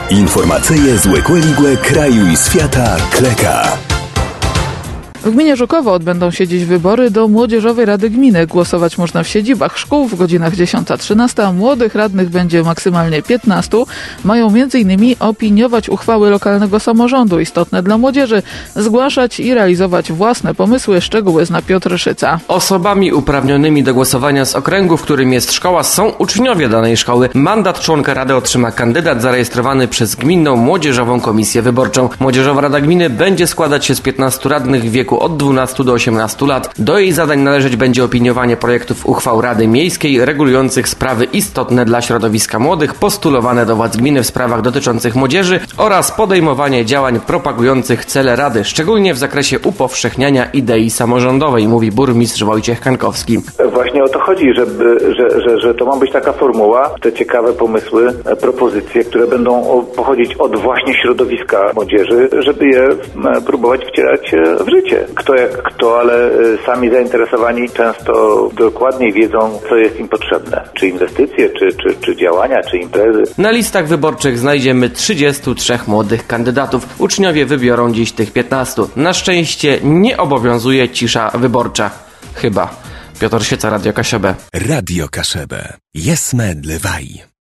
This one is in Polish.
Informacyje z Łekłe kraju i świata Kleka. W gminie Żukowo odbędą się dziś wybory do Młodzieżowej Rady Gminy. Głosować można w siedzibach szkół w godzinach 10-13. Młodych radnych będzie maksymalnie 15. Mają m.in. opiniować uchwały lokalnego samorządu istotne dla młodzieży, zgłaszać i realizować własne pomysły. Szczegóły zna Piotr Szyca. Osobami uprawnionymi do głosowania z okręgu, w którym jest szkoła, są uczniowie danej szkoły. Mandat członka rady otrzyma kandydat zarejestrowany przez Gminną Młodzieżową Komisję Wyborczą. Młodzieżowa Rada Gminy będzie składać się z 15 radnych w wieku od 12 do 18 lat. Do jej zadań należeć będzie opiniowanie projektów uchwał Rady Miejskiej regulujących sprawy istotne dla środowiska młodych, postulowane do władz gminy w sprawach dotyczących młodzieży oraz podejmowanie działań propagujących cele Rady, szczególnie w zakresie upowszechniania idei samorządowej, mówi burmistrz Wojciech Kankowski. Właśnie o to chodzi, że to ma być taka formuła, te ciekawe pomysły, propozycje, które będą pochodzić od właśnie środowiska młodzieży, żeby je próbować wcierać w życie. Kto jak kto, ale sami zainteresowani często dokładniej wiedzą, co jest im potrzebne. Czy inwestycje, czy działania, czy imprezy. Na listach wyborczych znajdziemy 33 młodych kandydatów. Uczniowie wybiorą dziś tych 15. Na szczęście nie obowiązuje cisza wyborcza. Chyba. Piotr Szyca, Radio Kaszebę. Radio Kaszebę. Jesme dlewaj.